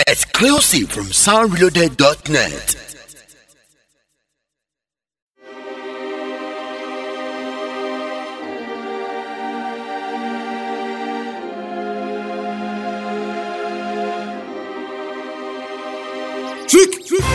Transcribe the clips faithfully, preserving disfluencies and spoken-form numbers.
Exclusive from sound reloaded dot net. Trick, trick.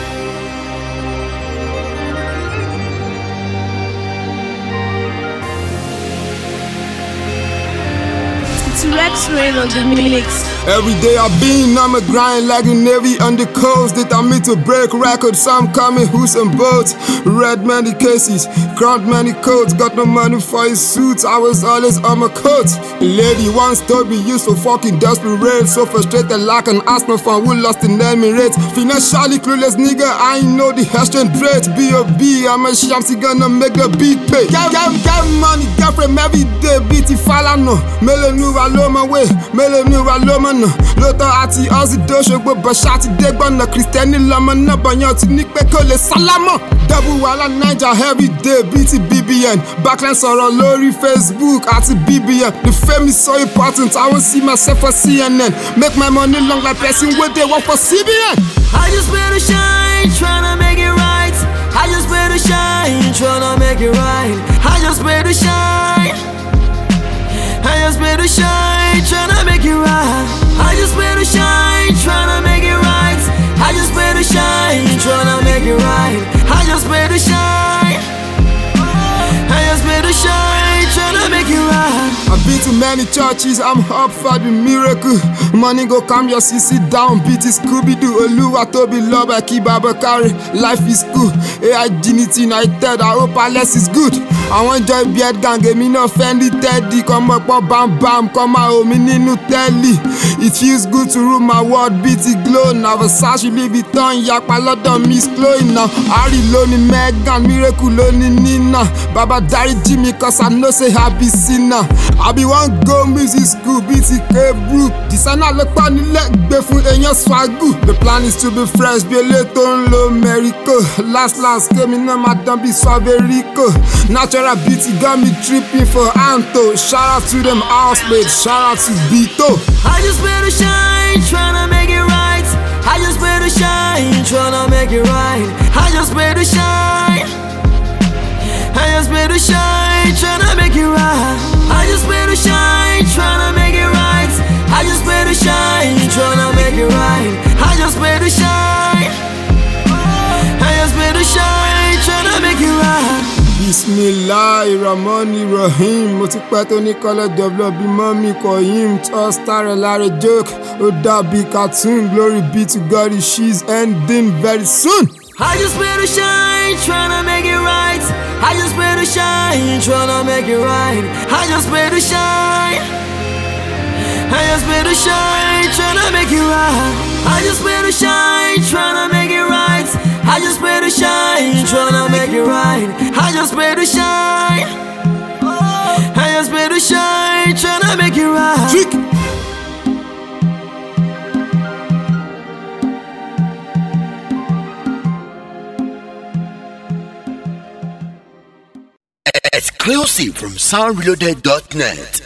It's Rex Rain on the mix. Every day I been on my grind like a navy on the coast. That I'm to break records, some coming who's and boats. Red many cases, crowned many coats. Got no money for his suits, I was always on my coats. A lady once told me used for fucking desperate. So frustrated like an Arsenal fan who lost in Emirates. Financially clueless nigga, I ain't know the exchange rate. B O B, I'm a shamsi gonna make the beat pay. Get, get, get money, get from every day. B T Falano, Mele nu aloma way, Mele nu aloma. Lóòótọ́ àti ọ́sìdó ṣògbó bọ̀ṣà ti dé gbọ́nà kìrìsìtẹ́nì lọ́mọ náà bọ̀yàn ti ní pé kò lè sálámọ̀. Double wàhálà Naija everyday bíi ti B B N. Backline sọ̀rọ̀ lórí Facebook àti B B N. The fame is so important, I wan see myself for C N N. Make my money long like person wey dey work for C B N. I just better shine, tryna make it right. I just better shine, tryna make it right. I just better shine. I just better shine, tryna make it right. I just better shine, tryna make it right. I just better shine, tryna make it right. I just better shine. I just better shine, tryna make it right. I've been to many churches, I'm up for the miracle. Money go calm your C C down, beat is Scooby-Doo. Oluwa Tobi love I keep Abakari. Life is cool, A I Dignity United, I hope our less is good. I want joy beard gang, me no Fendi Teddy. Come up, bam bam, come out, me ninu telly. It feels good to rule my world, beat it glow. Now Versace, Louis Vuitton, yakpa London, Miss Chloe now. Harry Lonely, Megan, Miracle Lonely, Nina. Baba Dari Jimmy, cause I know say happy sinner. I be one go music school, B T K Brute. Designer look on the leg, be fun eyan swagu. The plan is to be fresh, be a little low Merico. Last last came in, madam be suaverico. Natural beauty got me tripping for Anto. Shout out to them housemates, shout out to Bito. I just better shine, tryna make it right. I just better shine, tryna make it right. I just better shine. I just better shine, tryna make it right. I just better shine, tryna make it right. I just better shine, tryna make it right. I just better shine. I just better shine, tryna make it right. Bismillahirrahmanirrahim. Mo ti pẹ́ tó ní kọ́lẹ̀ develop bí mọ́mí kọ him. Toss star láre joke, ó dàbí cartoon. Glory be to God, she's ending very soon. I just better shine, tryna make it right. I just better shine, tryna make it right. I just better shine. I just better shine, tryna make it right. I just better shine, tryna make it right. I just better shine, tryna make it right. I just better shine. I just better shine, tryna make it right. Trick. Exclusive from sound reloaded dot net.